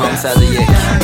پیغام 101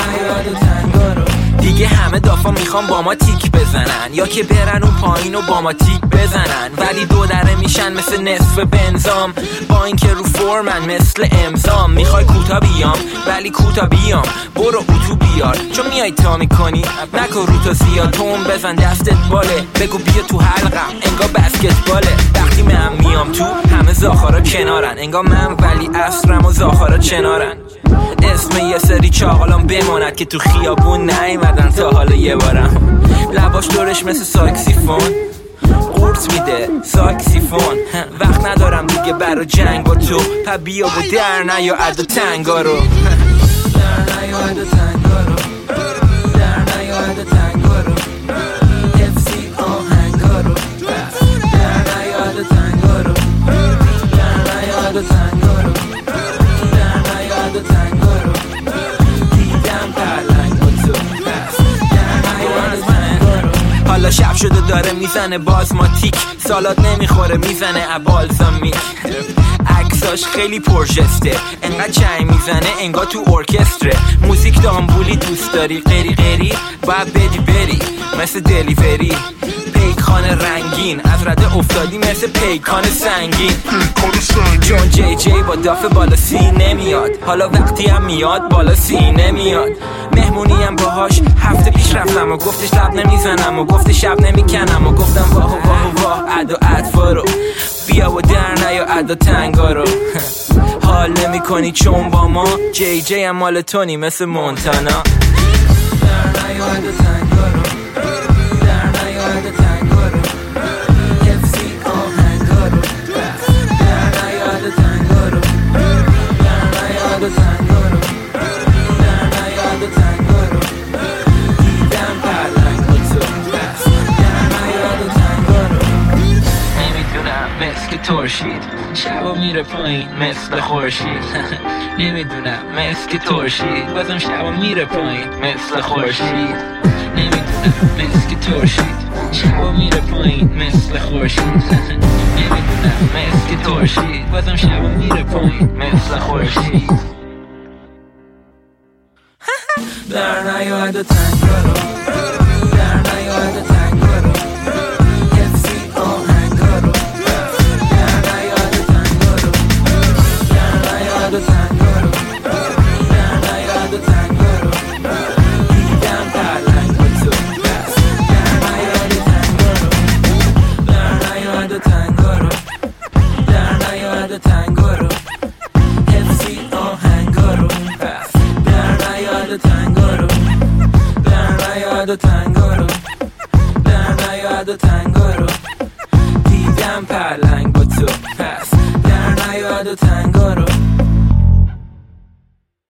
دیگه همه دافا میخوام با ما تیک بزنن، یا که برن اون پایین و با ما تیک بزنن، ولی دو دره میشن مثل نصف بنزام، با اینکه رو فرمن مثل امضام. میخوای کوتا بیام ولی کوتا بیام، برو اتو بیار چون میای تا میکنی، نکن رو تا زیاد توم بزن دستت باله، بگو بیا تو حلقم انگار بسکتباله. وقتی من میام تو همه زاخارا کنارن، انگار من ولی عصرم و زاخارا چنارن. اسم یه سری چاقالان بماند که تو خیابون نیومدن تا حالا یه بارم. لباش دورش مثل ساکسیفون قورت میده ساکسیفون. وقت ندارم دیگه برا جنگ با تو، پا بیا و در نیا عد و تنگا رو، در نیا عد و تنگا رو، در نیا عد و تنگا رو، حفظی آهنگا رو، در نیا عد و تنگا رو، در نیا عد و تنگا رو، در نیا عد و تنگا رو، دیدم پرلنگ با تو، در نیا عد و تنگا رو. حالا شب شده داره میزنه بازماتیک، سالات نمیخوره میزنه ابالزامیک، عکساش خیلی پرژسته، انقدر چنگ میزنه انگار تو ارکستره. موزیک دامبولی دوست داری غیری غیری باید بدی بری مثل دلیوری. پیکان رنگین از رده افتادی مثل پیکان سنگین، چون جی جی با دافه بالا سینه میاد، حالا وقتی هم میاد بالا سینه میاد. مهمونی هم باهاش هفته پیش رفتم و گفتش لب نمیزنم و گفت شب نمیکنم و گفتم واه و واه و واه عد و عطفا رو، بیا و در نیا عد و تنگا رو. حال نمی کنی چون با ما جی جی هم مال تونی مثل مونتانا، در نیا عد و تنگا رو، در نیا عد و تنگا رو، حفظی آهنگا رو، در نیا عد و تنگا رو، در نیا عد و تنگا رو، در نیا عد و تنگا رو، دیدم پرلنگ با تو، در نیا عد و تنگا رو. نمیدونم مثل ترشید شبا میره پایین مثل خورشید، نمیدونم مثل ترشید بازم شبا میره پایین مثل خورشید، نمیدونم مثل ترشید شبا میره پایین مثل خورشید، نمیدونم مثل ترشید بازم شبا میره پایین مثل خورشید. در نیا عد و تنگا رو، در نیا عد و تنگا رو، حفظی آهنگا رو، در نیا عد و تنگا رو، در نیا عد و تنگا رو، در نیا عد و تنگا رو، دیدم پرلنگ با تو، در نیا عد و تنگا رو، در نیا عد و تنگا رو، در نیا عد و تنگا رو، حفظی آهنگا رو، در نیا عد و تنگا رو، در نیا عد و تنگا رو، در نیا عد و تنگا رو، دیدم پرلنگ با تو، پس در نیا عد و تنگا رو.